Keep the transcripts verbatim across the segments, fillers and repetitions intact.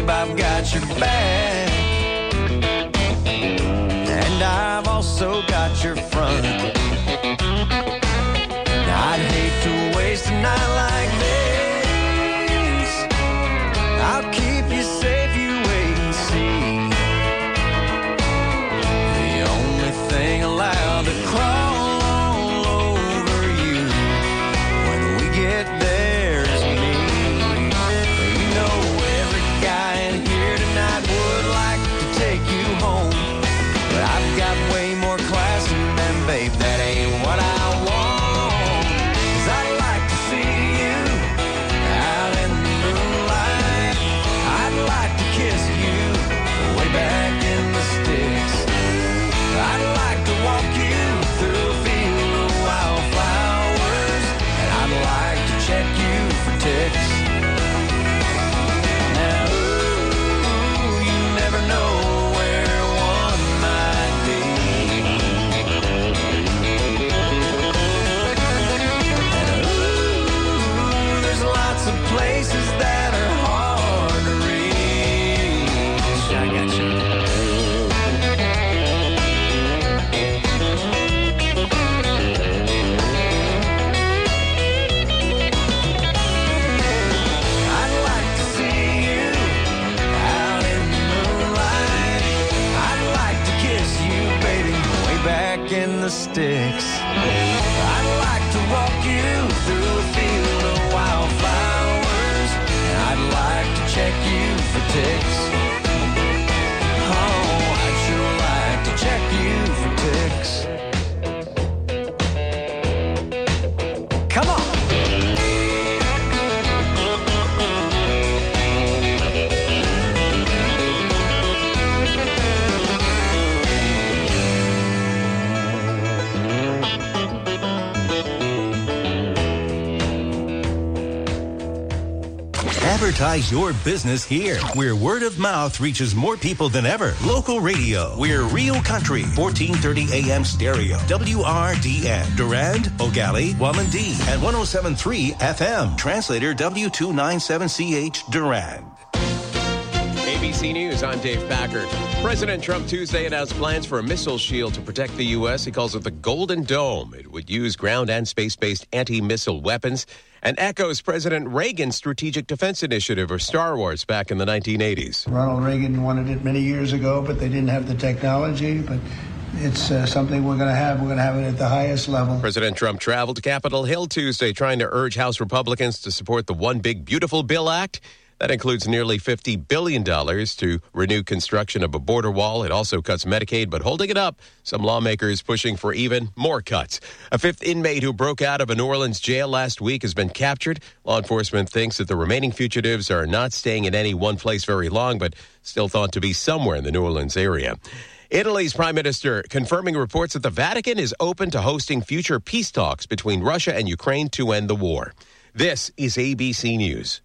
babe, I've got your back. And I've also got your front. Now, I'd hate to waste a night like this. I'll keep you safe, you wait and see. The only thing allowed to crawl all over you when we get there is me. You know every guy in here tonight would like to take you home, but I've got way more class than them, babe. That ain't what I want. 'Cause I'd like to see you out in the moonlight. I'd like to kiss you way back in the sticks. I'd like to walk you through a field of wildflowers, and I'd like to check you for ticks. Now, ooh, you never know where one might be. And ooh, there's lots of places that are hard to reach. I got you. I'd like to see you out in the moonlight. I'd like to kiss you, baby, way back in the sticks. I'd like to walk you through a field of wildflowers, and I'd like to check you for ticks. Oh, I'd sure like to check you for ticks. Come on. Advertise your business here, where word of mouth reaches more people than ever. Local radio. We're Real Country, fourteen thirty A M stereo. W R D N. Durand, Ogali, Wamandee, and one oh seven point three F M. Translator W two ninety-seven C H, Durand. A B C News, I'm Dave Packard. President Trump Tuesday announced plans for a missile shield to protect the U S. He calls it the Golden Dome. It would use ground and space-based anti-missile weapons and echoes President Reagan's Strategic Defense Initiative, or Star Wars, back in the nineteen eighties. Ronald Reagan wanted it many years ago, but they didn't have the technology. But it's uh, something we're going to have. We're going to have it at the highest level. President Trump traveled to Capitol Hill Tuesday trying to urge House Republicans to support the One Big Beautiful Bill Act. That includes nearly fifty billion dollars to renew construction of a border wall. It also cuts Medicaid, but holding it up, some lawmakers pushing for even more cuts. A fifth inmate who broke out of a New Orleans jail last week has been captured. Law enforcement thinks that the remaining fugitives are not staying in any one place very long, but still thought to be somewhere in the New Orleans area. Italy's prime minister confirming reports that the Vatican is open to hosting future peace talks between Russia and Ukraine to end the war. This is A B C News.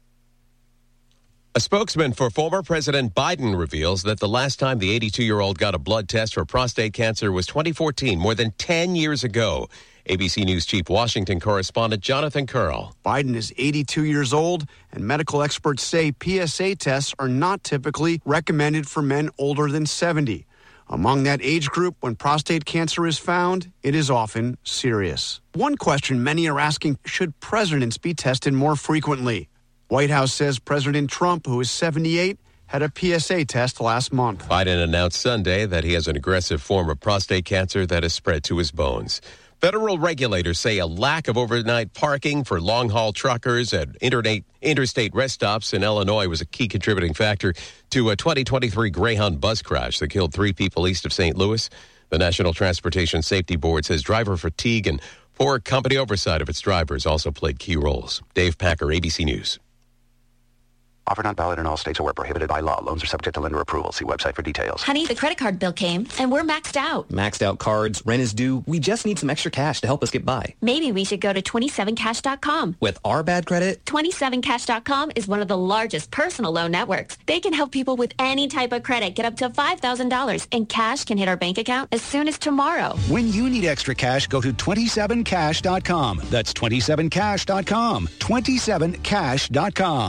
A spokesman for former President Biden reveals that the last time the eighty-two-year-old got a blood test for prostate cancer was twenty fourteen, more than ten years ago. A B C News Chief Washington correspondent Jonathan Curl. Biden is eighty-two years old, and medical experts say P S A tests are not typically recommended for men older than seventy. Among that age group, when prostate cancer is found, it is often serious. One question many are asking, should presidents be tested more frequently? White House says President Trump, who is seventy-eight, had a P S A test last month. Biden announced Sunday that he has an aggressive form of prostate cancer that has spread to his bones. Federal regulators say a lack of overnight parking for long-haul truckers at interstate, interstate rest stops in Illinois was a key contributing factor to a twenty twenty-three Greyhound bus crash that killed three people east of Saint Louis. The National Transportation Safety Board says driver fatigue and poor company oversight of its drivers also played key roles. Dave Packer, A B C News. Offer not valid in all states or where prohibited by law. Loans are subject to lender approval. See website for details. Honey, the credit card bill came, and we're maxed out. Maxed out cards, rent is due. We just need some extra cash to help us get by. Maybe we should go to twenty-seven cash dot com. With our bad credit? twenty-seven cash dot com is one of the largest personal loan networks. They can help people with any type of credit get up to five thousand dollars, and cash can hit our bank account as soon as tomorrow. When you need extra cash, go to twenty-seven cash dot com. That's twenty-seven cash dot com. twenty-seven cash dot com.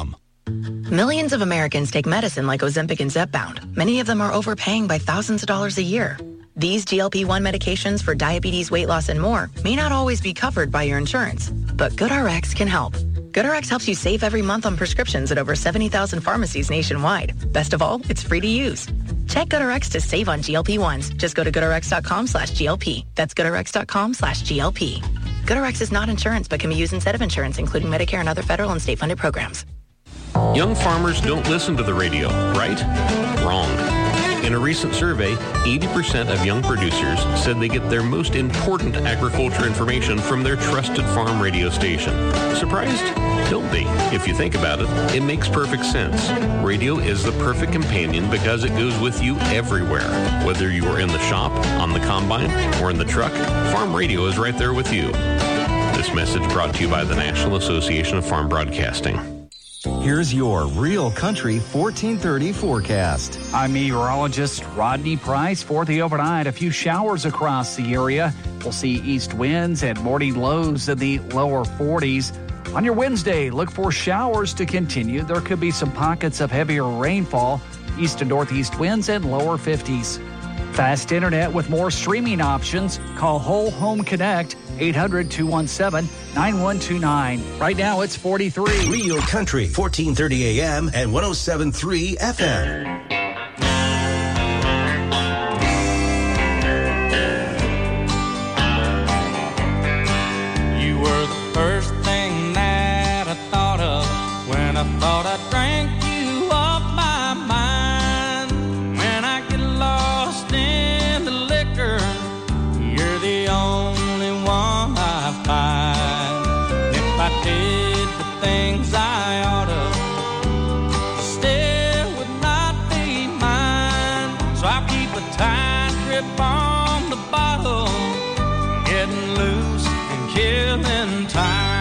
Millions of Americans take medicine like Ozempic and Zepbound. Many of them are overpaying by thousands of dollars a year. These G L P one medications for diabetes, weight loss, and more may not always be covered by your insurance, but GoodRx can help. GoodRx helps you save every month on prescriptions at over seventy thousand pharmacies nationwide. Best of all, it's free to use. Check GoodRx to save on G L P ones. Just go to GoodRx.com slash GLP. That's GoodRx.com slash GLP. GoodRx is not insurance, but can be used instead of insurance, including Medicare and other federal and state-funded programs. Young farmers don't listen to the radio, right? Wrong. In a recent survey, eighty percent of young producers said they get their most important agriculture information from their trusted farm radio station. Surprised? Don't be. If you think about it, it makes perfect sense. Radio is the perfect companion because it goes with you everywhere. Whether you are in the shop, on the combine, or in the truck, farm radio is right there with you. This message brought to you by the National Association of Farm Broadcasting. Here's your Real Country fourteen thirty forecast. I'm meteorologist Rodney Price. For the overnight, a few showers across the area. We'll see east winds and morning lows in the lower forties. On your Wednesday, look for showers to continue. There could be some pockets of heavier rainfall, east and northeast winds and lower fifties. Fast internet with more streaming options. Call Whole Home Connect, eight hundred, two one seven, nine one two nine. Right now, it's forty-three. Real Country, fourteen thirty A M and one oh seven point three F M. You were the first thing that I thought of when I thought I drank you off my mind. When I get lost in the liquor, you're the only one I find. If I did the things I ought to, still would not be mine. So I'll keep a tight grip on the bottle, getting loose and killing time.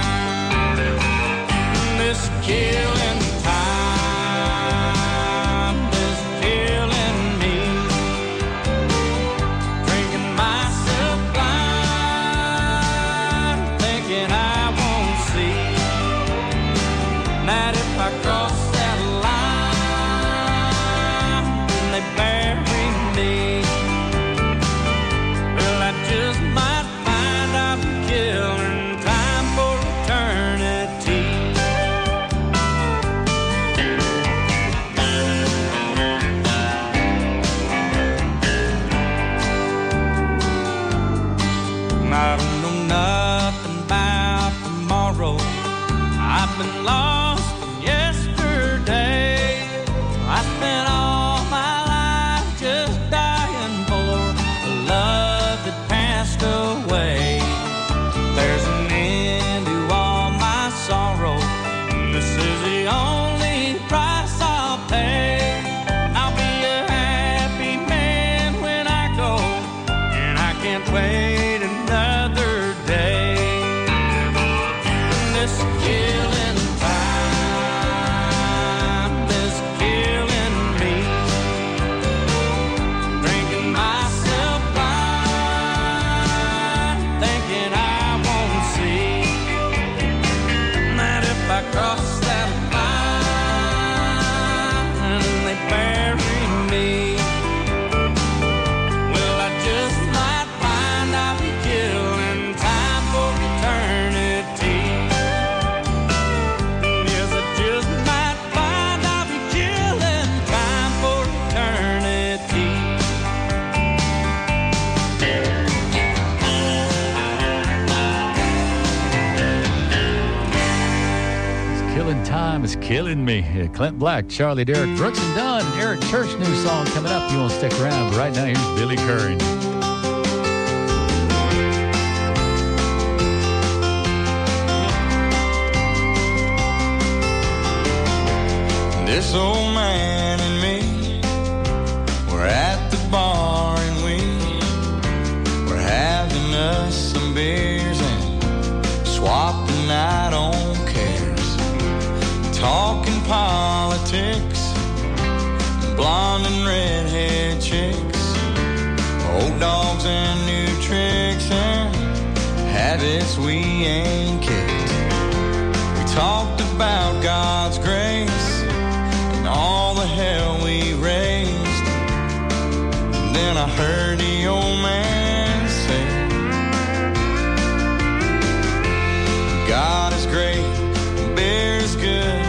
This killing time is killing me. Drinking myself blind, thinking I won't see that if I cross that line, then they bury me. Well, I just might find I'm killing time for eternity. I don't know nothing about tomorrow. I've been lost in yesterday. I spent all my life just dying for a love that passed away. There's an end to all my sorrow. This is the only price I'll pay. I'll be a happy man when I go, and I can't wait another day. This killing time is killing me. Drinking myself blind, thinking I won't see that if I cross that line and they bury me, well, I just might find I'll be killing time for eternity. Yes, I just might find I'll be killing time for eternity. Killing time is killing me. Yeah, Clint Black, Charlie Derrick, Brooks and Dunn, Eric Church, new song coming up. You won't stick around, but right now here's Billy Curran. This old man and me, we're at the bar and we, we're having us some beers and swapping out on cares, talking politics, blonde and redhead chicks, old dogs and new tricks and habits we ain't kicked. We talked about God's grace the hell we raised. And then I heard the old man say, God is great, beer is good,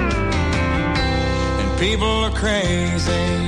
and people are crazy.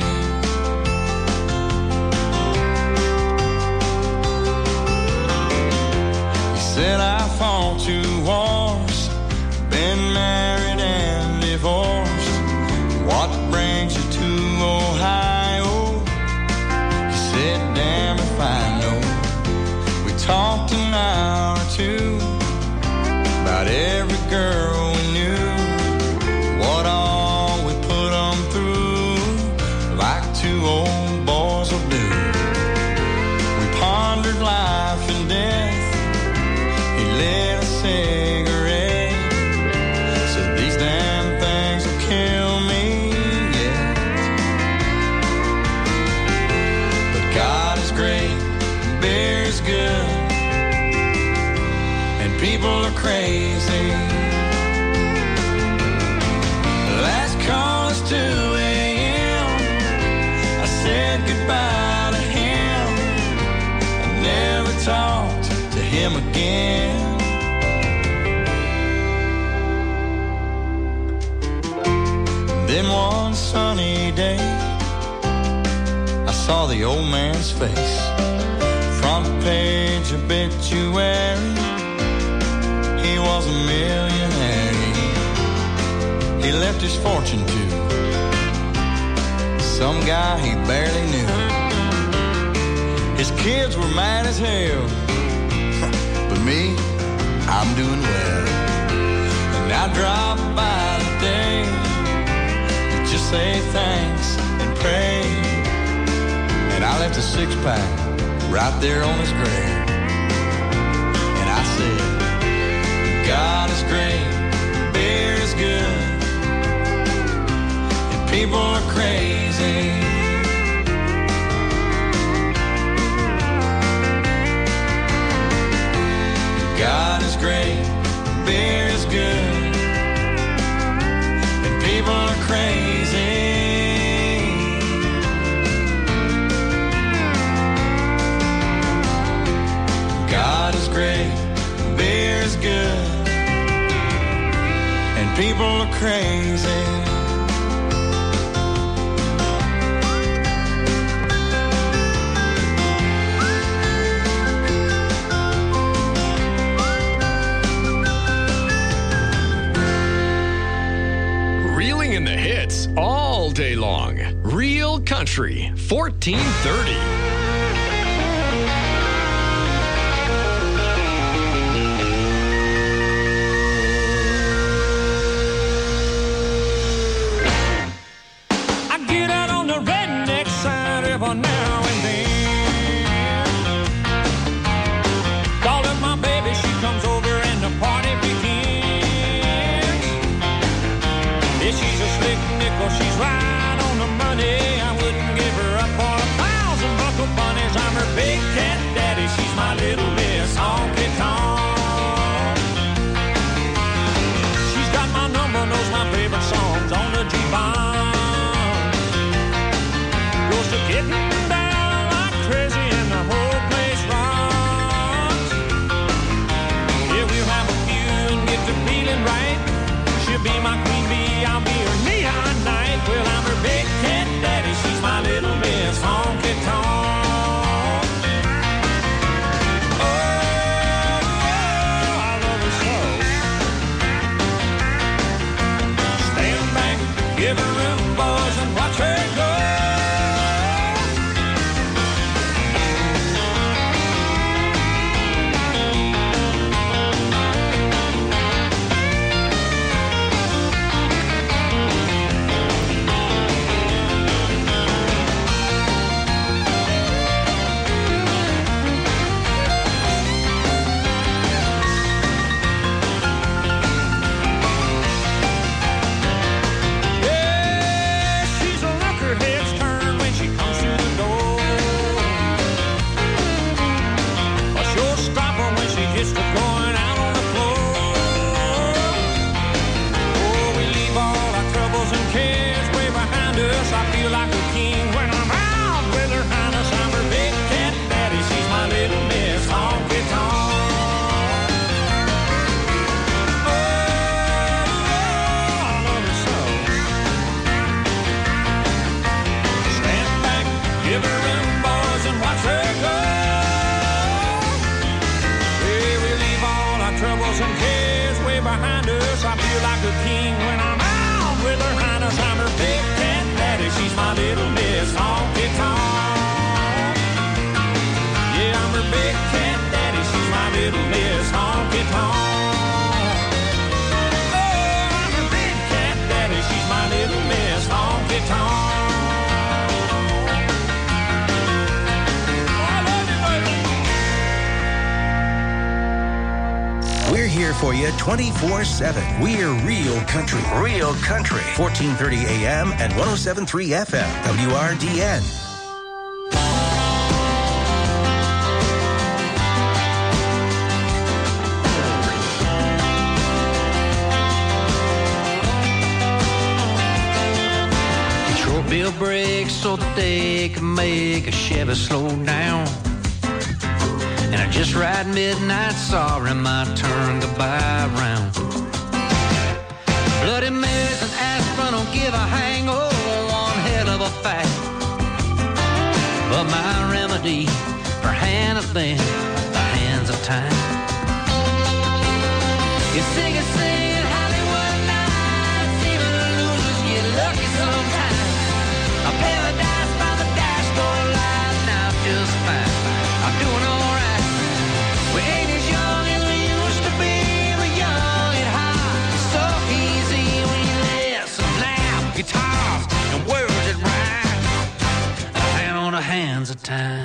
He said I fought two wars, been married and divorced. What brings you to Ohio? He said, damn if I know. We talked an hour or two about every girl we knew, what all we put them through, like two old boys will do. We pondered life and death. He lit a cigarette, said these damn things will kill me yet. But God is great, beer is good, and people are crazy. Last call is two a.m. I said goodbye to him. I never talked to him again. Then one sunny day, I saw the old man's face. Front page obituary, he was a millionaire. He left his fortune to some guy he barely knew. His kids were mad as hell, but me, I'm doing well. And I drop by today to just say thanks and pray. And I left a six pack right there on his grave. And I said, God is great, beer is good, and people are crazy. God is great, beer is good, and people are crazy. God is great, beer is good, and people are crazy. Reeling in the hits all day long. Real Country, fourteen thirty. Now and then, call up my baby, she comes over and the party begins. Yeah, she's a slick nickel, she's right on the money. I wouldn't give her up for a thousand buckle bunnies. I'm her big cat daddy, she's my little miss honky tonk. She's got my number, knows my favorite songs on the jukebox. Goes to getting down like crazy and the whole place rocks. Yeah, we'll have a few and get to feeling right. She'll be my queen bee, I'll be her neon knight. Well, I'm her big cat daddy, behind us. I feel like a king when I'm out with her highness. I'm her big cat daddy. She's my little Miss Honky Tonk. Yeah, I'm her big cat daddy. She's my little Miss Honky Tonk. Oh, I'm her big cat daddy. She's my little Miss Honky Tonk. We're here for you twenty-four seven. We're Real Country. Real Country. fourteen thirty A M and one oh seven point three F M. W R D N. Short bill brakes so that they can make a Chevy slow down. And I just ride midnight, sorry, my turn to buy round. Bloody Marys and aspirin don't give a hangover, one hell of a fact. But my remedy for anything, the hands of time. You sing and sing at Hollywood nights, even losers get lucky sometimes. A paradise by the dashboard light, now just fine. I'm doing all right. We ain't as young as we used to be, we're young and hot. It's so easy when you listen loud guitars and words that rhyme. A hand on the hands of time.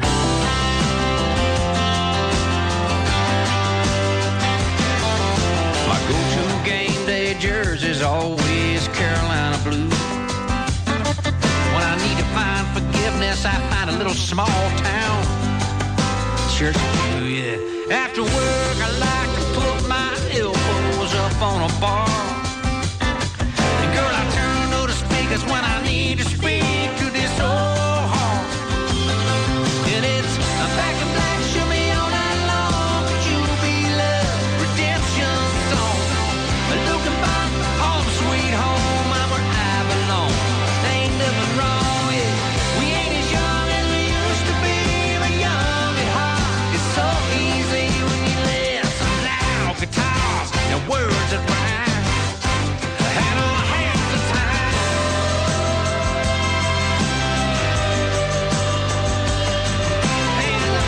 My go-to game day jersey's always Carolina blue. When I need to find forgiveness, I find a little small town church blue, yeah. After work, I like to put my elbows up on a bar. And girl, I turn to the speakers when I need to speak to this old heart. And it's a back and black, show me all night long. Could you be love, redemption song? Looking back, home sweet home, I'm where I belong. There ain't nothing wrong, yeah. We ain't as young as we used to be, but young at heart. It's so easy when you listen loud guitars and words that rhyme. Hand on hands of time. Hands of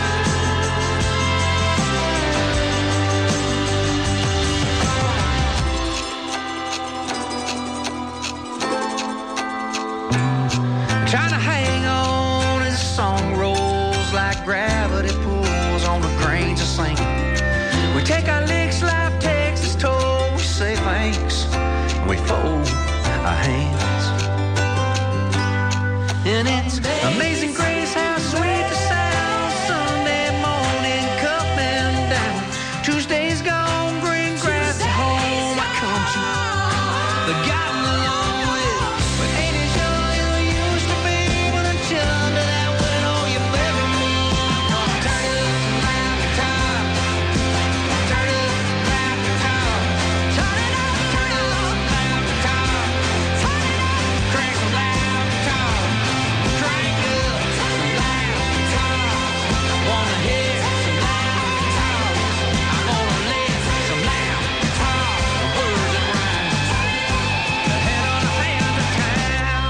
time. Trying to hang on as the song rolls like gravity pulls on the grains of sand. We take our licks, life takes its toll. We say thanks, and we fold our hands. And it's amazing grace how sweet the sound. Sunday morning coming down. Tuesday's gone, green grass at home. I come to the gotten along with. But ain't as young as we used to be. When I'm chilling to that wedding, oh, you better me. Turn it up some loud guitar. Turn it up some loud guitar. Turn it up, turn it up some loud guitar. Turn it up, crank some loud guitar. Crank up some loud guitar. I wanna hear some loud guitar. I wanna live some loud guitar. Words that rhyme. The head on the hand of town.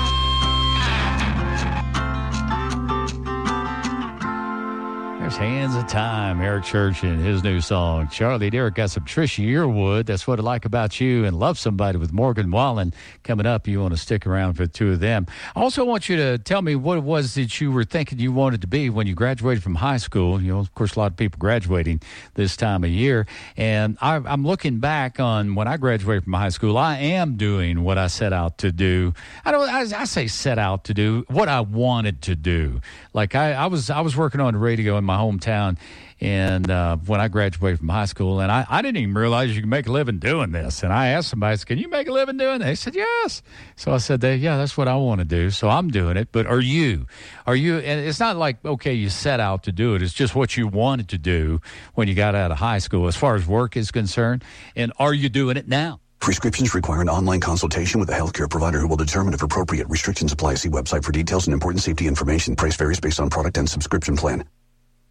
There's Hands of Time, Eric Church and his new song. Charlie Derrick got some Trisha Yearwood. That's What I Like About You, and Love Somebody with Morgan Wallen coming up. You want to stick around for the two of them. I also want you to tell me what it was that you were thinking you wanted to be when you graduated from high school. You know, of course, a lot of people graduating this time of year. And I, I'm looking back on when I graduated from high school. I am doing what I set out to do. I don't. I, I say set out to do what I wanted to do. Like I, I was, I was working on the radio in my hometown, and uh, when I graduated from high school, and I, I didn't even realize you could make a living doing this. And I asked somebody, I said, can you make a living doing this? They said, yes. So I said, yeah, that's what I want to do. So I'm doing it. But are you? Are you? And it's not like, okay, you set out to do it. It's just what you wanted to do when you got out of high school as far as work is concerned. And are you doing it now? Prescriptions require an online consultation with a healthcare provider who will determine if appropriate. Restrictions apply. See website for details and important safety information. Price varies based on product and subscription plan.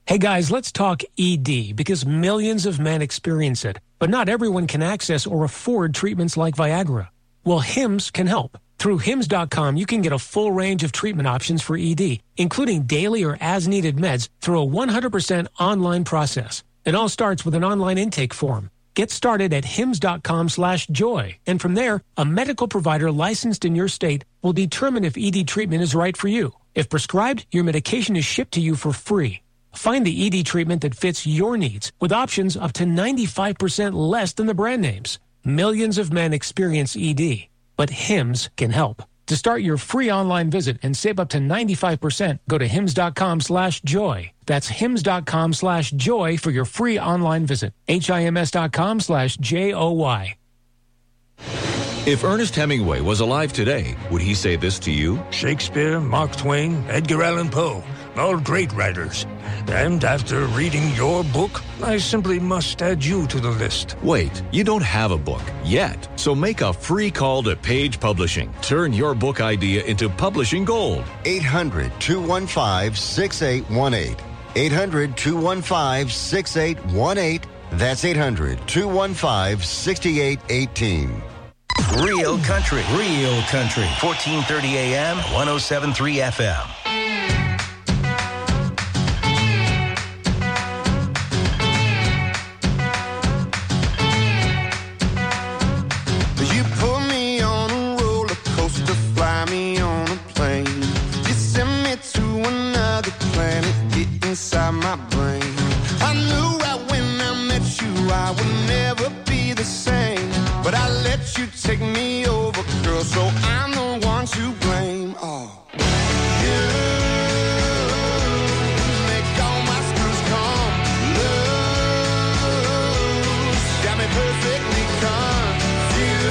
Hey guys, let's talk E D because millions of men experience it, but not everyone can access or afford treatments like Viagra. Well, Hims can help. Through Hims dot com, you can get a full range of treatment options for E D, including daily or as-needed meds through a one hundred percent online process. It all starts with an online intake form. Get started at Hims dot com slash joy, and from there, a medical provider licensed in your state will determine if E D treatment is right for you. If prescribed, your medication is shipped to you for free. Find the E D treatment that fits your needs with options up to ninety-five percent less than the brand names. Millions of men experience E D, but Hims can help. To start your free online visit and save up to ninety-five percent, go to Hims dot com slash joy. That's Hims dot com slash joy for your free online visit. H I M S dot com slash J O Y. If Ernest Hemingway was alive today, would he say this to you? Shakespeare, Mark Twain, Edgar Allan Poe, all great writers. And after reading your book, I simply must add you to the list. Wait, you don't have a book yet. So make a free call to Page Publishing. Turn your book idea into publishing gold. eight hundred, two one five, six eight one eight. eight hundred, two one five, six eight one eight. That's eight hundred, two one five, six eight one eight. Real country, real country. fourteen thirty A M, one oh seven point three F M. You put me on a roller coaster, fly me on a plane. You send me to another planet, get inside my brain. I knew right when I met you I would never be the same. But I let you take me over, girl, so I'm the one to blame. Oh, you make all my screws come loose. Got me perfectly confused.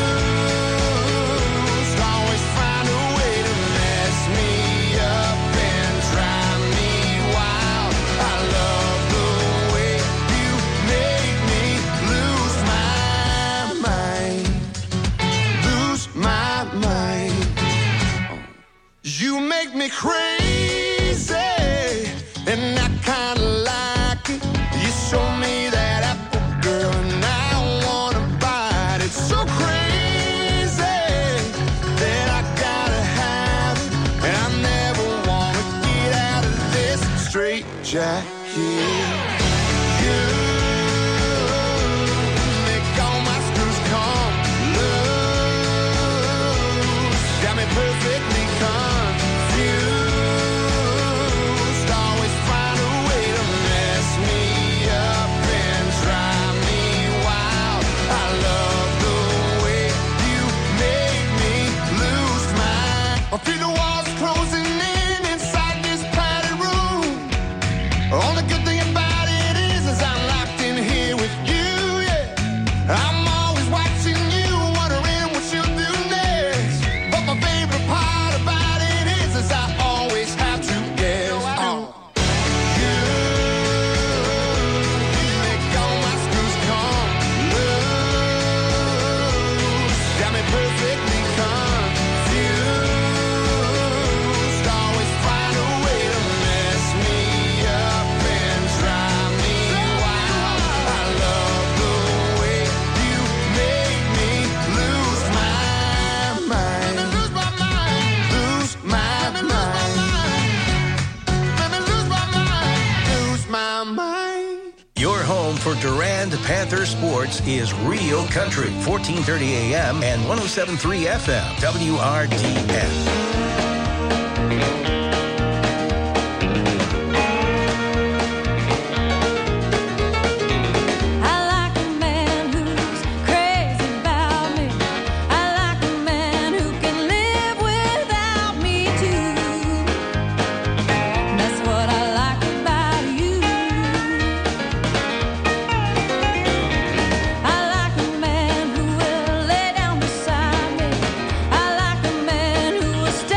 Always find a way to mess me up and drive me wild. I love the way you make me lose my mind. My mind. You make me crazy, and I kinda like it. You show me that apple, girl, and I wanna bite it. So crazy that I gotta have it, and I never wanna get out of this straight jacket. You perfectly confused. Always find a way to mess me up and drive me wild. I love the way you make me lose my. I feel the walls closing in inside this padded room. Only good thing about it is, is I'm locked in here with you. Yeah, I'm always watching you, wondering what you'll do next. But my favorite part about it is, is I always have to guess. Oh. You, you make all my screws come loose. Got me perfectly confused. Always find a way to mess me up and drive me wild. I love the way you make me lose my mind. Lose my mind. Lose my mind. Lose my mind. Your home for Durand Panther Sports is Real Country, fourteen thirty A M and one oh seven point three F M, W R D F. Stay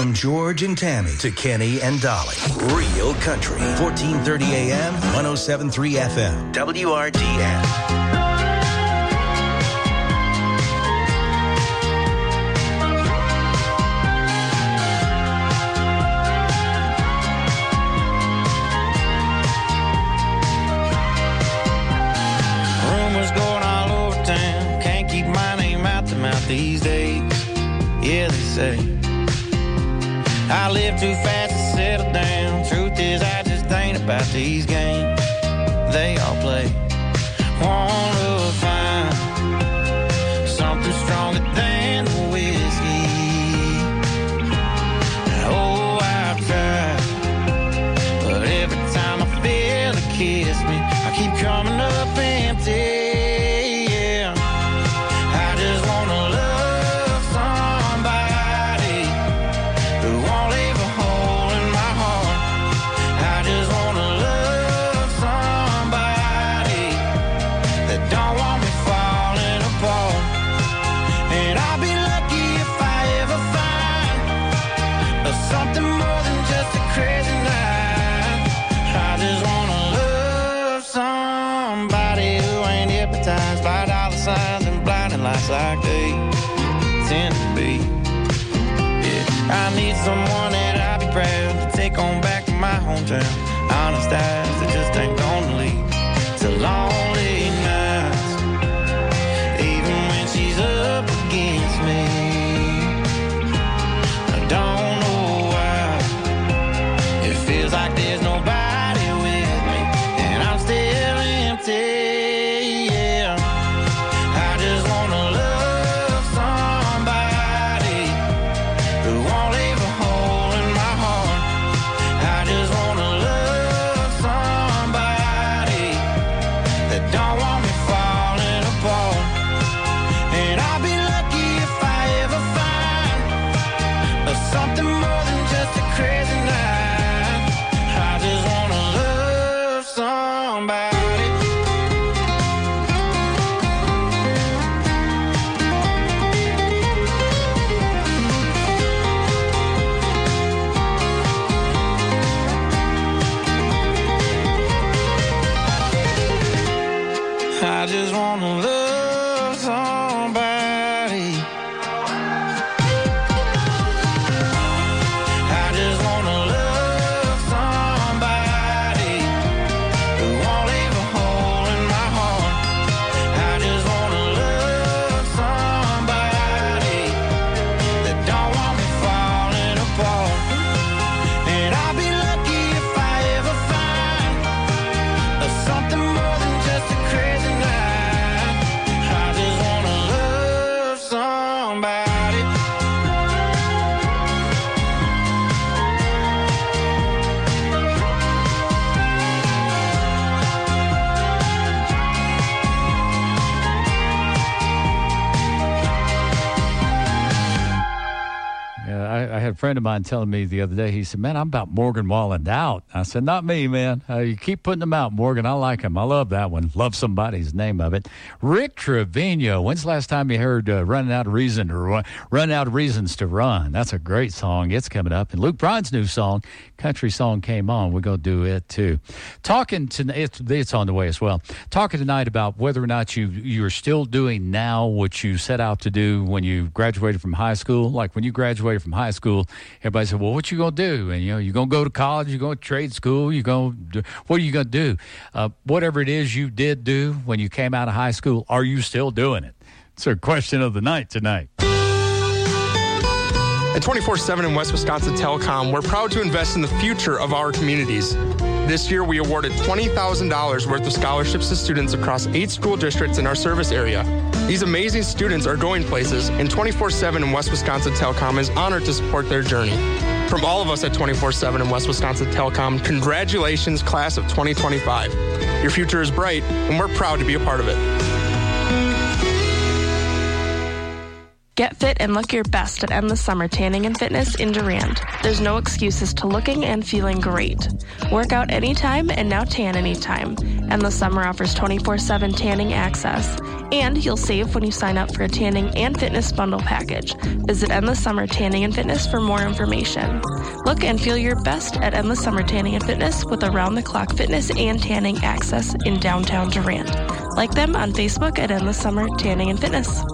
From George and Tammy to Kenny and Dolly. Real Country. fourteen thirty A M, one oh seven point three F M. W R D N. These days, yeah, they say I live too fast to settle down. Truth is, I just ain't about these games they all play. Wanna find something stronger than the whiskey. Oh, I've tried, but every time I feel it kiss me, I keep coming up empty. Like they tend to be. Yeah, I need someone that I'll be proud to take on back to my hometown. Honest eyes that just ain't gonna lead to lonely nights, even when she's up against me. I don't know why it feels like there's nobody with me, and I'm still empty. I just wanna love somebody. I just wanna love somebody who won't leave a hole in my heart. I just wanna love somebody that don't want me falling apart. And I'll be lucky if I ever find something more than just a crazy night. I had a friend of mine telling me the other day, he said, man, I'm about Morgan Wallen out. I said, not me, man. Uh, you keep putting them out, Morgan. I like him. I love that one. Love Somebody's name of it. Rick Trevino. When's the last time you heard uh, Running Out of Reason to Run, Run Out of Reasons to Run? That's a great song. It's coming up. And Luke Bryan's new song, country song, came on. We're going to do it, too. Talking to, it's, it's on the way as well. Talking tonight about whether or not you, you're still doing now what you set out to do when you graduated from high school. Like when you graduated from high school, everybody said, well, what you going to do? And, you know, you're going to go to college, you're going to trade school, you're going to, what are you going to do? Uh, whatever it is you did do when you came out of high school, are you still doing it? It's our question of the night tonight. At twenty-four seven and West Wisconsin Telecom, we're proud to invest in the future of our communities. This year, we awarded twenty thousand dollars worth of scholarships to students across eight school districts in our service area. These amazing students are going places, and twenty-four seven and West Wisconsin Telecom is honored to support their journey. From all of us at twenty-four seven and West Wisconsin Telecom, congratulations, class of twenty twenty-five. Your future is bright, and we're proud to be a part of it. Get fit and look your best at Endless Summer Tanning and Fitness in Durand. There's no excuses to looking and feeling great. Work out anytime and now tan anytime. Endless Summer offers twenty-four seven tanning access. And you'll save when you sign up for a tanning and fitness bundle package. Visit Endless Summer Tanning and Fitness for more information. Look and feel your best at Endless Summer Tanning and Fitness with around-the-clock fitness and tanning access in downtown Durand. Like them on Facebook at Endless Summer Tanning and Fitness.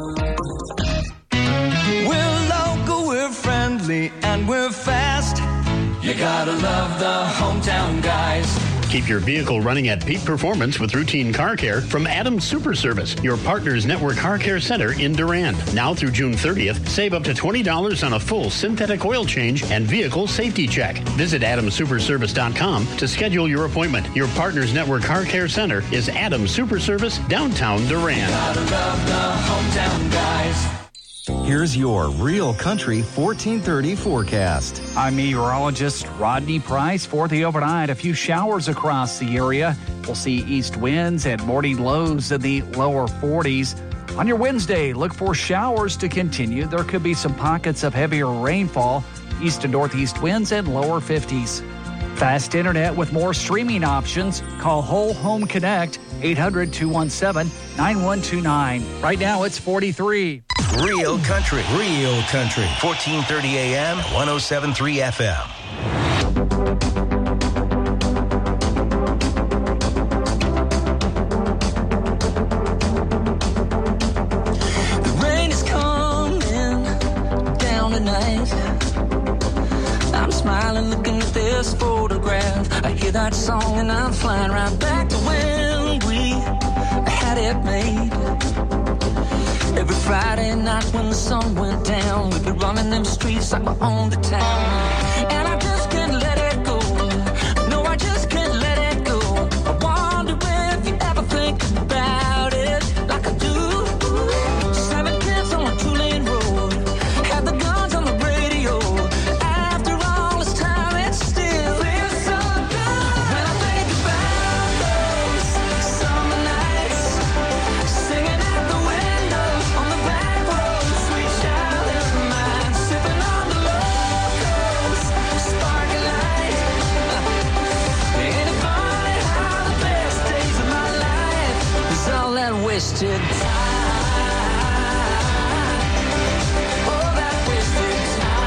We're local, we're friendly, and we're fast. You gotta love the hometown guys. Keep your vehicle running at peak performance with routine car care from Adams Super Service, your partner's network car care center in Durand. Now through June thirtieth, save up to twenty dollars on a full synthetic oil change and vehicle safety check. Visit adams super service dot com to schedule your appointment. Your partner's network car care center is Adams Super Service, downtown Durand. Gotta love the hometown guys. Here's your Real Country fourteen thirty forecast. I'm meteorologist Rodney Price. For the overnight, a few showers across the area. We'll see east winds and morning lows in the lower forties. On your Wednesday, look for showers to continue. There could be some pockets of heavier rainfall, east and northeast winds and lower fifties. Fast internet with more streaming options. Call Whole Home Connect, eight hundred, two one seven, nine one two nine. Right now, it's forty-three. Real Country, Real Country, fourteen thirty A M, one oh seven point three F M. The rain is coming down tonight. I'm smiling looking at this photograph. I hear that song and I'm flying right back to when we had it made. Every Friday night when the sun went down, we'd be running them streets like we owned the town. And I just can't let it go. No, I just can't let it go. I wonder if you ever think about it like I do. Seven kids on a two-lane road, had the guns on the radio. After all this time, it still feels so good. When I think about those summer nights, singing out the window on the back road, sweet child of mine, sipping on the locals, sparkling light. Ain't it funny how the best days of my life is all that wasted time? All that wasted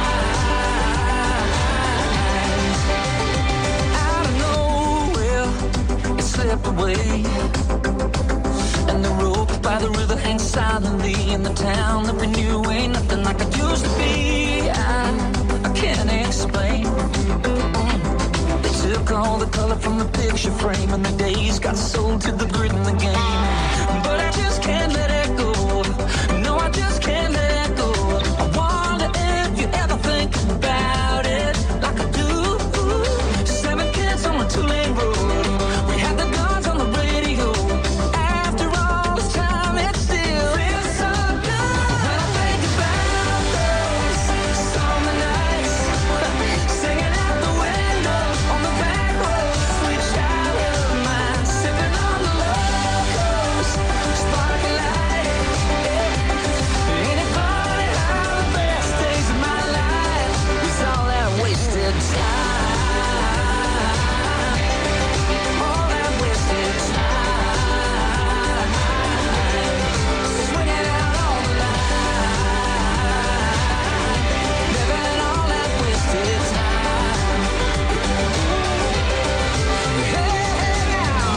time. Out of nowhere, it slipped away. And the rope by the river hangs silently in the town that we knew ain't nothing like it used to be. I, I can't explain. They took all the color from the picture frame and the days got sold to the grit in the game. But I just can't let it go. No, I just can't let it go. I wonder if you ever think about it like I do. Seven kids on a two-lane road. We had the guns on the radio. After all this time, it still feels so good. When I think about those summer nights, singing out the window on the back road, sweet child of mine, sipping on the locals, sparkling light. Ain't it funny how the best days of my life was all that wasted time? All that wasted time. Swinging out all the line, living all that wasted time. Hey, now.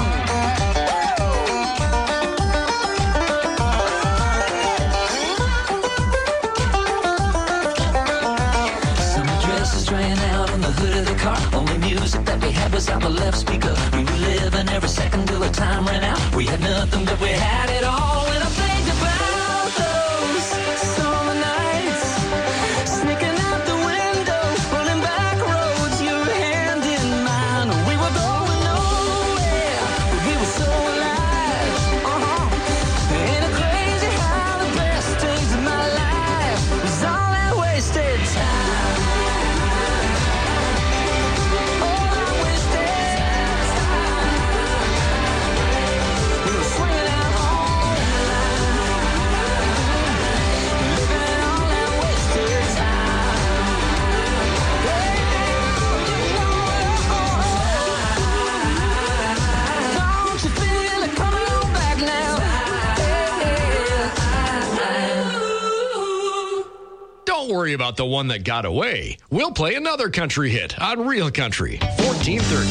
Summer dresses ran out on the hood of the car. Only music that we had was out the left speaker. We were living every second till the time ran out. We had nothing, but we had it all. When I think about those summer nights, sneaking out the window, running back roads, your hand in mine. We were going nowhere, but we were so alive. Uh-huh. Ain't it crazy how the best days of my life was all that wasted time? All that wasted time. Don't worry about the one that got away. We'll play another country hit on Real Country, fourteen thirty.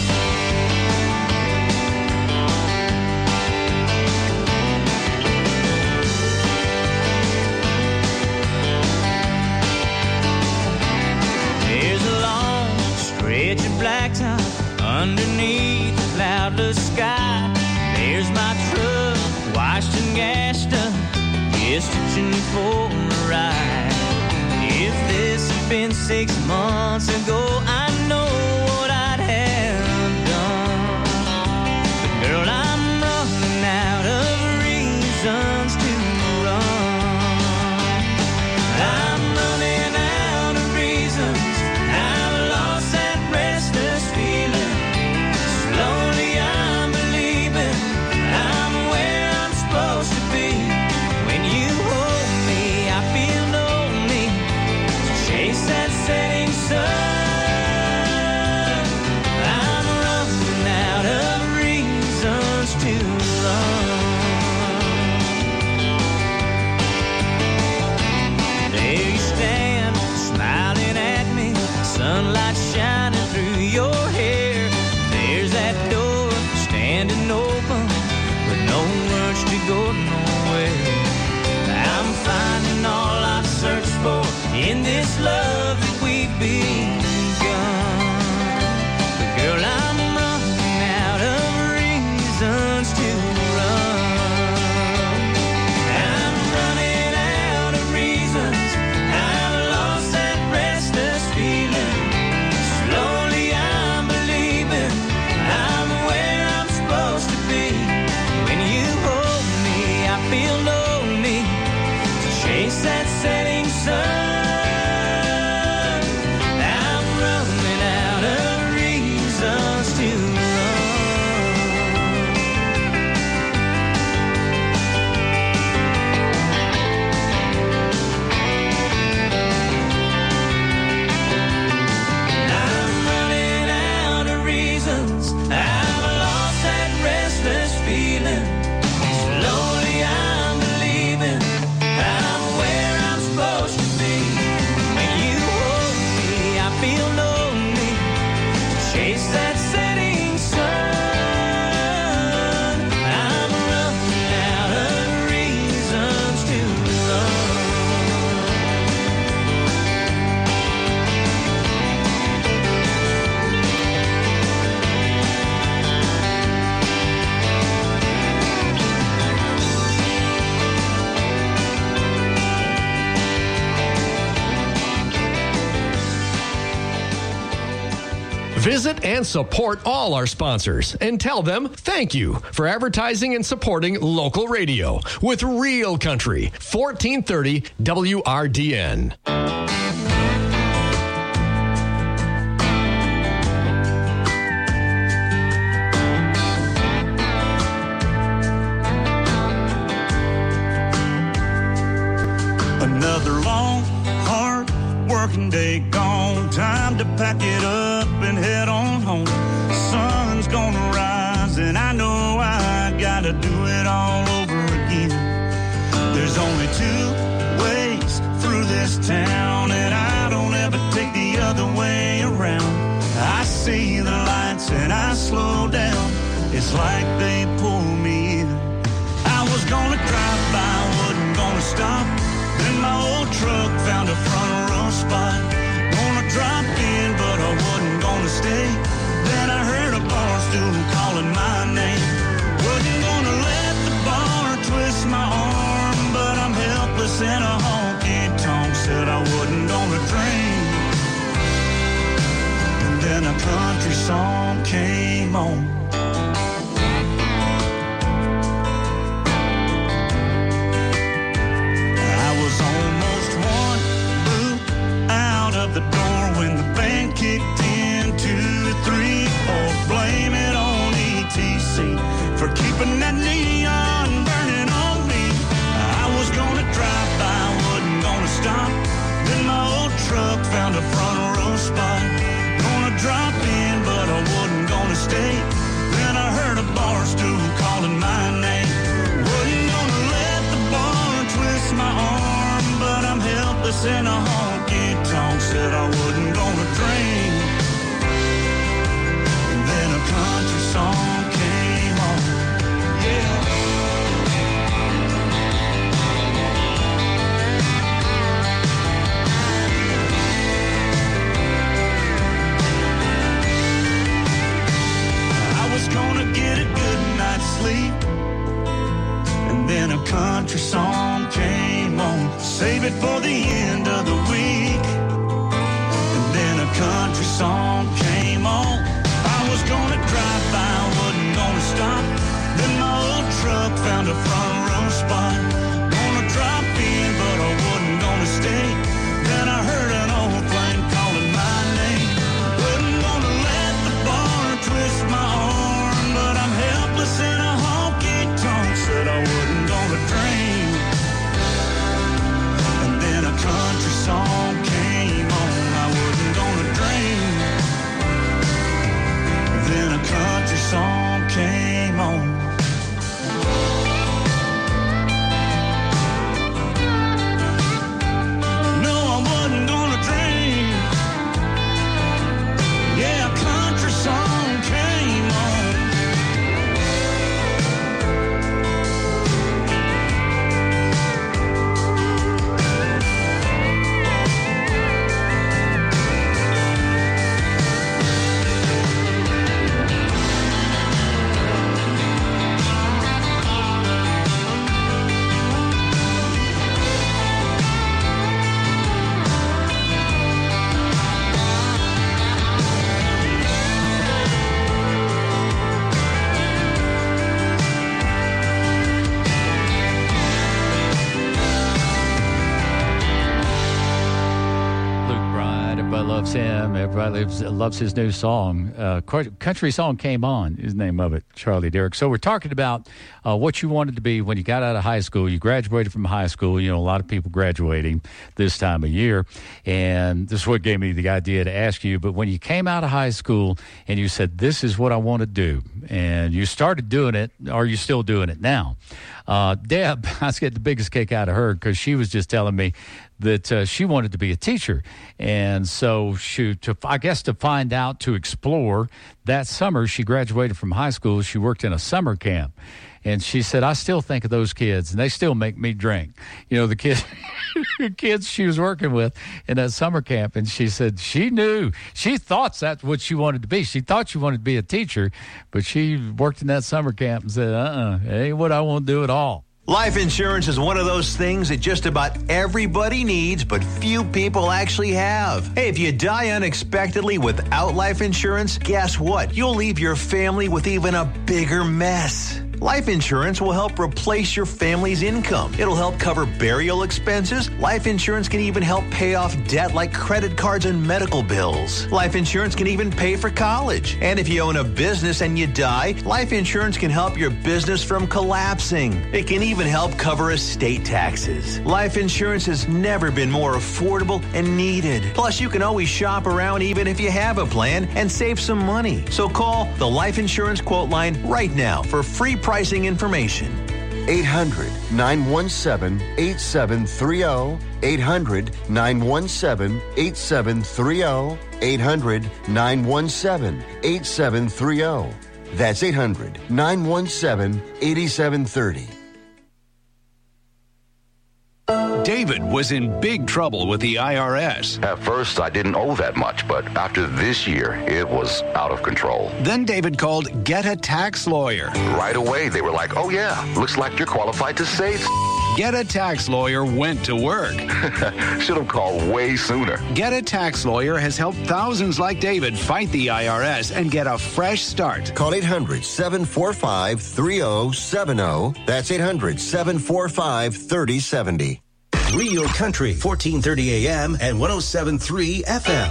Stretch of blacktop underneath the cloudless sky. There's my truck, washed and gassed up, just itching for a ride. If this had been six months ago, I know what I'd have done. But girl, I'm running out of reasons to run. I'm running out of reasons. I've lost that restless feeling. Slowly I'm believing I'm where I'm supposed to be. When you hold me, I feel lonely. Chase that setting sun. I'm running out of reasons to run. There you stand, smiling at me, sunlight shining through your hair. There's that door standing open, with no words to go nowhere. I'm finding all I've searched for in this love that we've begun. But girl, I'm running out of reasons to run. I'm running out of reasons. I've lost that restless feeling. Slowly I'm believing I'm where I'm supposed to be. When you hold me, I feel lonely. To chase that setting sun. I'm running out of reasons to I'm running out of reasons. I've lost that restless feeling. Slowly I'm believing I'm where I'm supposed to be. When you hold me, I feel lonely. Chase that setting sun. I'm running out of reasons to run. Visit and support all our sponsors and tell them thank you for advertising and supporting local radio with Real Country, fourteen thirty W R D N. Another long, hard working day gone. Time to pack it up and head on home. Sun's gonna rise and I know I gotta do it all over again. There's only two ways through this town and I don't ever take the other way around. I see the lights and I slow down. It's like they pull me in. I was gonna drive by, wasn't gonna stop. Then my old truck found a front row spot. Gonna drop in, but I wasn't gonna stay. Then I heard a bar stool calling my name. Wasn't gonna let the bar twist my arm, but I'm helpless in a honky tonk. Said I wasn't gonna drink. And then a country song came on. The door when the band kicked in, two, three, four. Blame it on E T C for keeping that neon burning on me. I was gonna drive by, wasn't gonna stop. Then my old truck found a front row spot. Gonna drop in, but I wasn't gonna stay. helpless in a honky-tonk, said I wasn't gonna drink. And then a country song came on, yeah. I was gonna get a good night's sleep, and then a country song came on. Save it for the end of the week. And then a country song came on. I was gonna drive by, wasn't gonna stop. Then my old truck found a front row spot. Gonna drop in, but I wasn't gonna stay. Then I heard an old flame calling my name. Wasn't gonna let the bar twist my arm, but I'm helpless in a honky-tonk, said I wasn't gonna dream. And then a country song came on, I wasn't gonna dream. Then a country song came on. No, I wasn't gonna dream. Yeah, a country song came on. Loves him. Everybody loves, loves his new song. Uh, Country Song Came On is the name of it, Charlie Derrick. So we're talking about uh, what you wanted to be when you got out of high school. You graduated from high school. You know, a lot of people graduating this time of year. And this is what gave me the idea to ask you. But when you came out of high school and you said, this is what I want to do, and you started doing it, are you still doing it now? Uh, Deb, I was getting the biggest kick out of her because she was just telling me that uh, she wanted to be a teacher. And so she, to, I guess to find out, to explore, that summer she graduated from high school. She worked in a summer camp. And she said, I still think of those kids, and they still make me drink. You know, the kids, kids she was working with in that summer camp. And she said she knew. She thought that's what she wanted to be. She thought she wanted to be a teacher, but she worked in that summer camp and said, uh-uh, it ain't what I want to do at all. Life insurance is one of those things that just about everybody needs, but few people actually have. Hey, if you die unexpectedly without life insurance, guess what? You'll leave your family with even a bigger mess. Life insurance will help replace your family's income. It'll help cover burial expenses. Life insurance can even help pay off debt like credit cards and medical bills. Life insurance can even pay for college. And if you own a business and you die, life insurance can help your business from collapsing. It can even help cover estate taxes. Life insurance has never been more affordable and needed. Plus, you can always shop around even if you have a plan and save some money. So call the Life Insurance Quote Line right now for free pricing information. eight hundred, nine one seven, eight seven three zero. eight hundred, nine one seven, eight seven three zero. eight hundred, nine one seven, eight seven three zero. That's eight hundred, nine one seven, eight seven three zero. David was in big trouble with the I R S. At first, I didn't owe that much, but after this year, it was out of control. Then David called Get a Tax Lawyer. Right away, they were like, oh yeah, looks like you're qualified to save. Get a Tax Lawyer went to work. Should have called way sooner. Get a Tax Lawyer has helped thousands like David fight the I R S and get a fresh start. Call eight hundred, seven four five, three zero seven zero. That's eight hundred, seven four five, three zero seven zero. Real Country, fourteen thirty A M and one oh seven point three F M.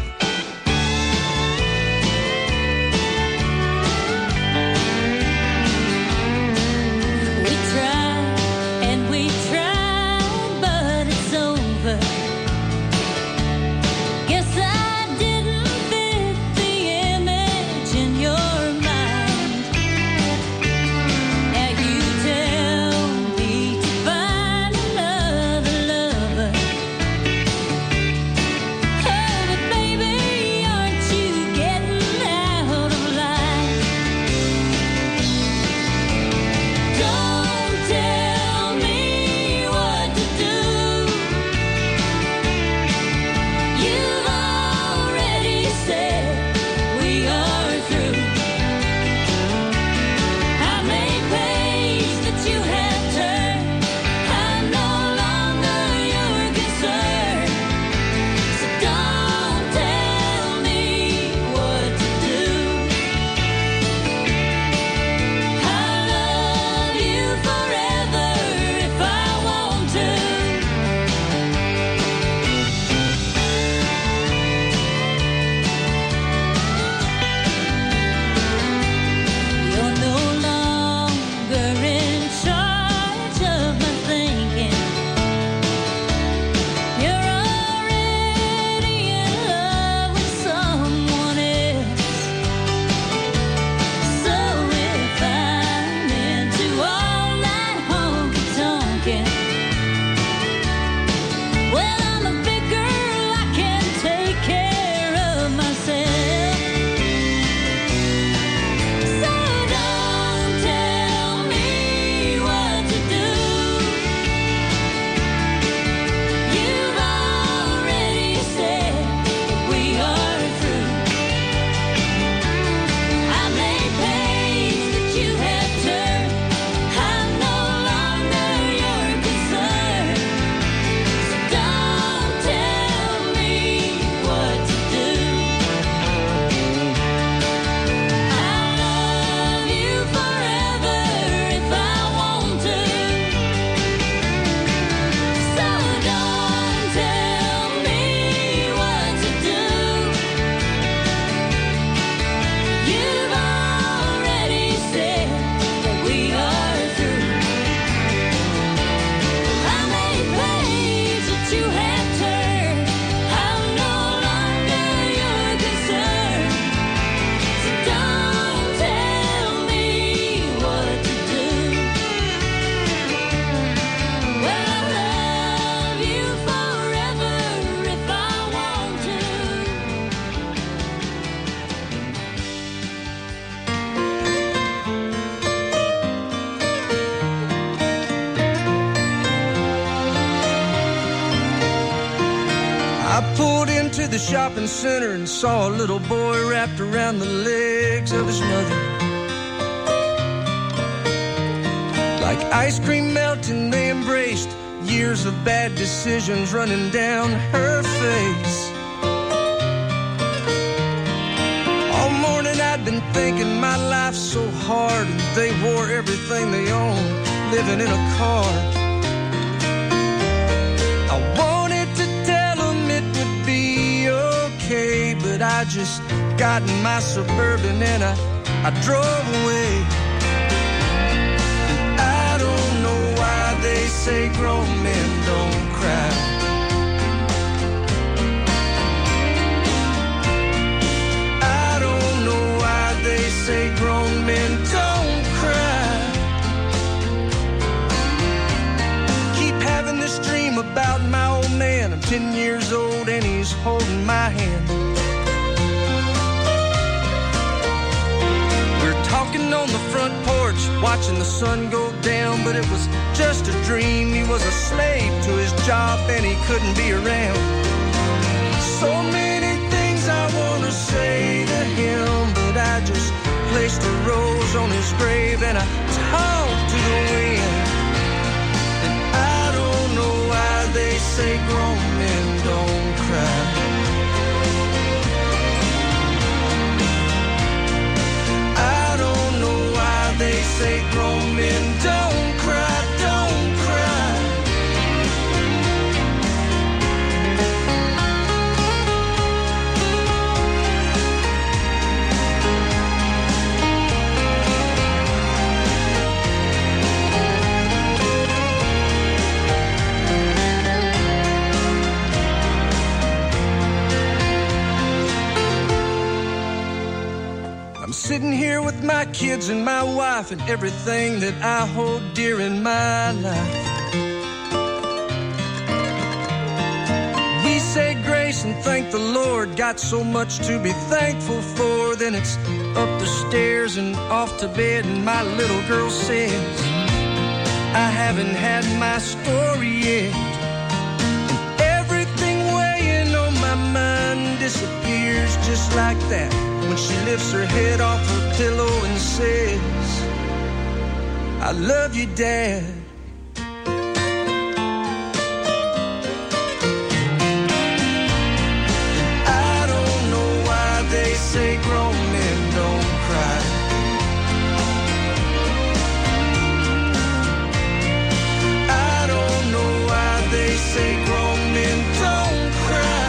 I pulled into the shopping center and saw a little boy wrapped around the legs of his mother. Like ice cream melting, they embraced, years of bad decisions running down her face. All morning I'd been thinking my life's so hard, and they wore everything they owned, living in a car. I wanted to tell them it would be okay, but I just got in my Suburban and I, I drove away. And I don't know why they say grown men don't cry. I don't know why they say grown men don't cry. Keep having this dream about my old man. I'm ten years old and he's holding my hand. We're talking on the front porch, watching the sun go down, but it was just a dream. He was a slave to his job and he couldn't be around. So many things I want to say to him, but I just placed a rose on his grave and I talked to the wind. And I don't know why they say grown men don't cry. I don't know why they say grown men don't cry, don't cry. Sitting here with my kids and my wife and everything that I hold dear in my life. We say grace and thank the Lord, got so much to be thankful for. Then it's up the stairs and off to bed, and my little girl says, I haven't had my story yet. And everything weighing on my mind disappears just like that when she lifts her head off her pillow and says, I love you, Dad. And I don't know why they say grown men don't cry. I don't know why they say grown men don't cry.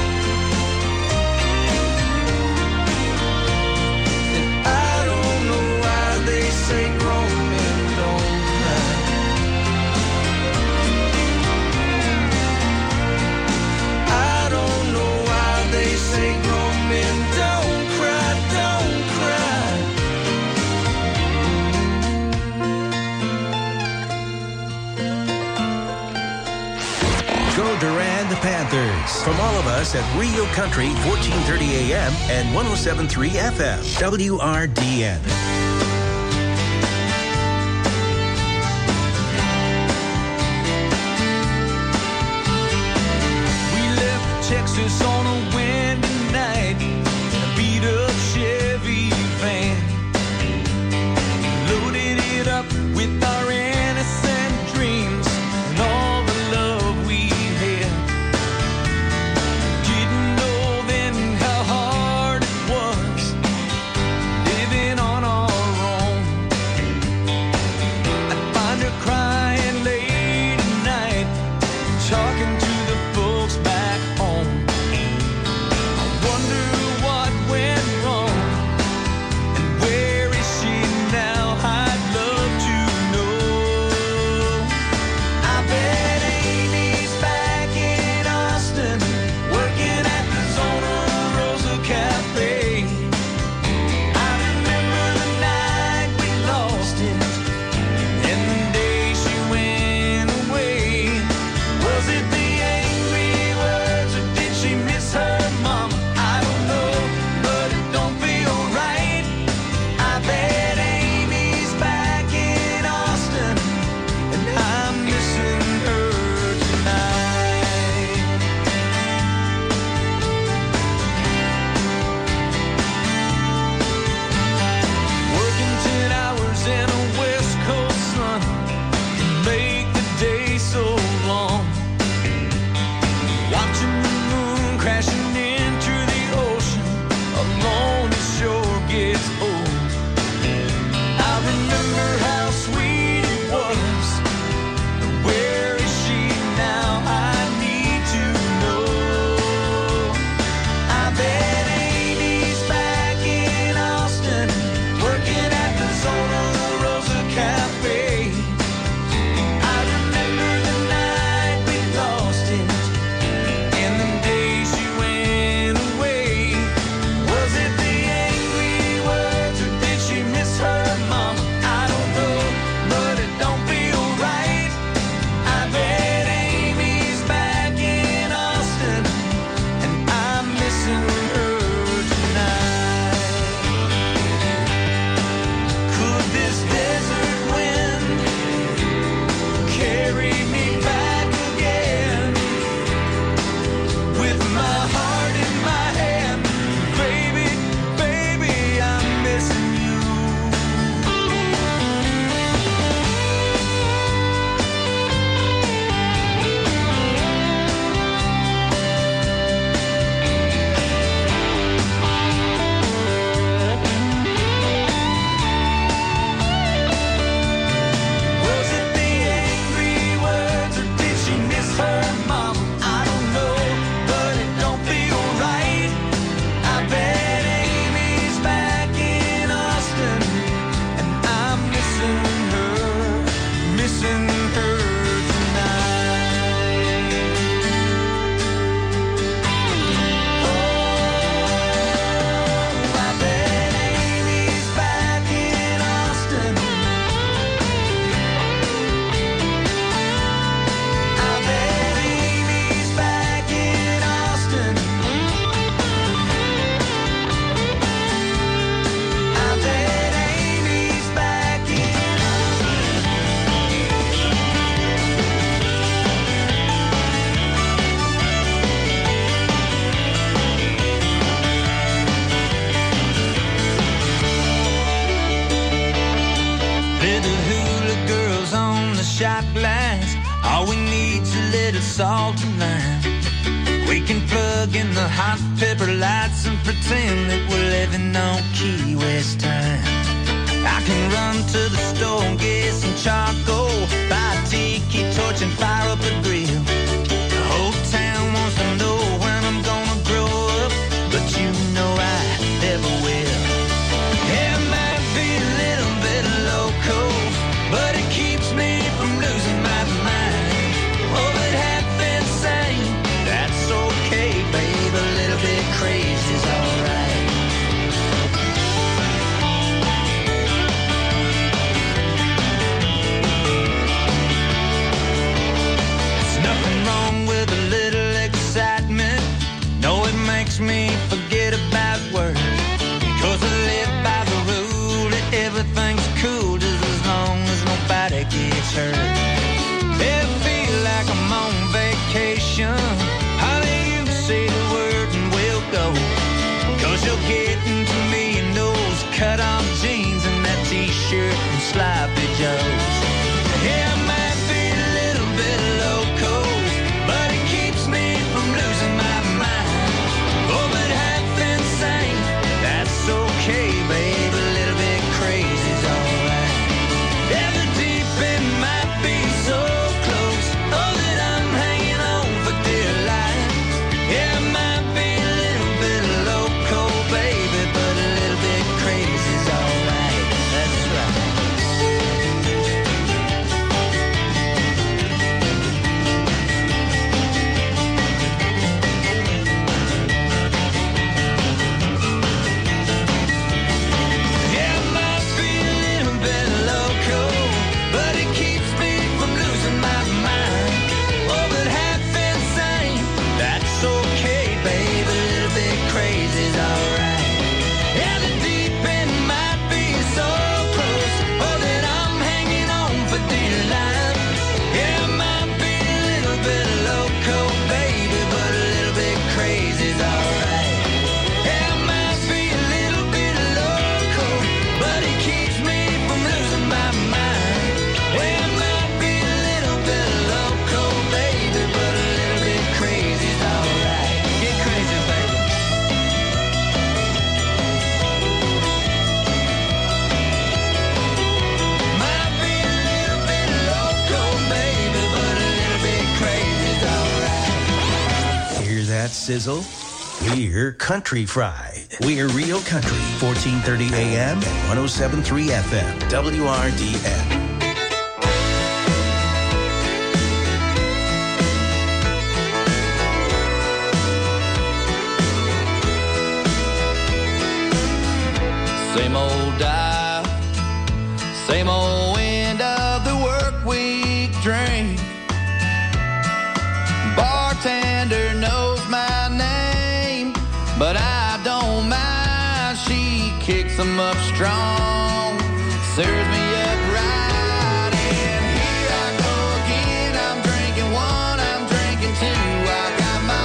Say grown men don't cry. I don't know why they say grown men don't cry, don't cry. Go Durand the Panthers. From all of us at Rio Country, fourteen thirty A M and one oh seven point three F M, W R D N. Texas on a windy night, a beat up Chevy van, loaded it up with our innocent dreams and all the love we had. Didn't know then how hard it was living on our own. I'd find her crying late at night, talking to the folks back home. watching the moon crashing into the ocean, alone the shore gets old. I remember how sweet it was. Where is she now? I need to know. I bet Amy's back in Austin, working at the Zona Rosa Cafe. I remember the night we lost it, and the day she went away. Was it the angry words, or did she miss her mama? I don't know, but it don't feel right. I bet Amy's back in Austin, and I'm missing her tonight. Could this desert wind carry me back again? With my heart in my hand, baby, baby, I'm missing you. Was it the angry words, or did she miss her mama? I don't know, but it don't feel right. I bet Amy's back in Austin, and I'm missing her, missing her tonight. Oh, I bet Amy's back in Austin. I bet Amy's back in Austin. I bet Amy's back in Little hula girls on the shot lines. All we need's a little salt and lime. We can plug in the hot pepper lights and pretend that we're living on Key West time. I can run to the store and get some charcoal, buy a tiki torch and fire up the grill. The whole town wants to know when I'm gonna grow up, but you know I never will. It might be a little bit loco, but it keeps me from losing my mind. Oh, but half insane, that's okay, babe. A little bit crazy's alright. that sizzle? We're Country Fried. We're Real Country, fourteen thirty A M and one oh seven point three F M, W R D N.